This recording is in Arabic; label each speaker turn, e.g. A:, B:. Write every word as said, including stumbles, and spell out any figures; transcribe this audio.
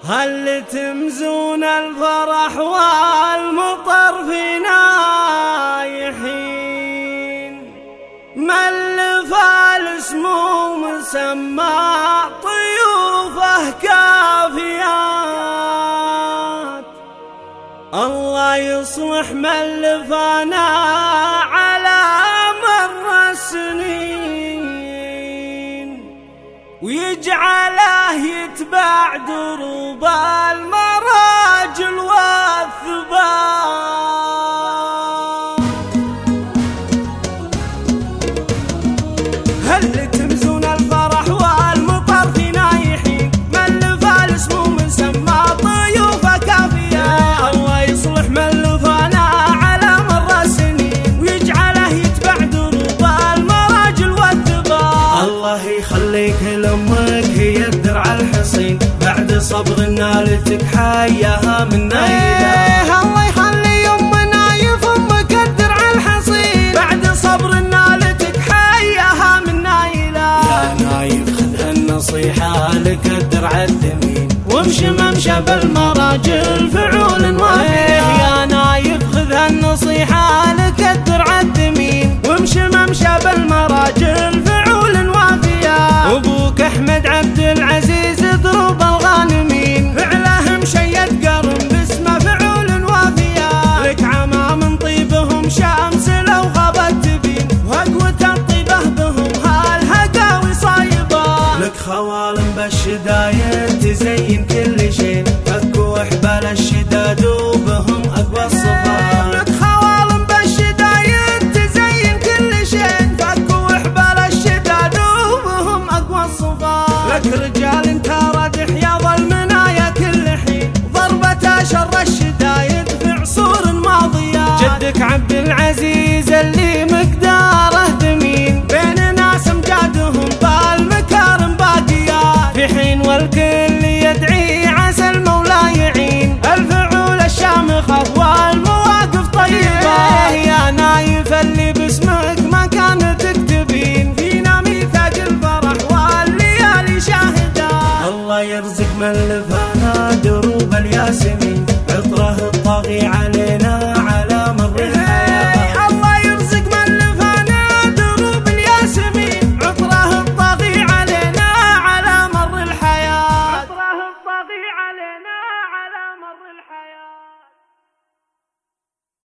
A: هل تمزون الفرح والمطر في نايحين، ملف الاسمو مسمى طيوفه كافيات. الله يصلح ملفنا على مر السنين، ويجعله يتبع دروب المراجل والثبات. هل تمزون الفرح والمطر في نايحين، ملف الاسمو مسمى طيوفه كافية. الله يصلح ملفنا على مر السنين، ويجعله يتبع دروب المراجل والثبات. الله يخليك لأمك هي الدرع الحصين، بعد صبر نالتك حياها من نايلة.
B: الله يخلي أم نايف أمك الدرع الحصين،
A: بعد صبر نالتك حياها من نايلة.
B: يا نايف خذ هالنصيحة لك الدرع الثمين،
A: وامشي ممشى بالمراجل فعول وافية.
B: يا نايف خذ هالنصيحة لك الدرع الثمين،
A: وامشي ممشى بالمراجل فعول وافية.
B: أبوك أحمد عبد العزيز ضرب الغانمين،
A: فعله مشيد قرن باسمه فعول وافية. لك عمام طيبهم شمس لو غابت تبين، وقوة الطيبة بهم هالهقاوي صايبة.
B: لك خوالم بالشدايد تزين كل شيء، فكوا حبال الشداد وبهم أقوى الصفات.
A: لك خوالم بالشدايد تزين كل شيء، فكوا حبال الشداد وبهم أقوى الصفات.
B: لك رجال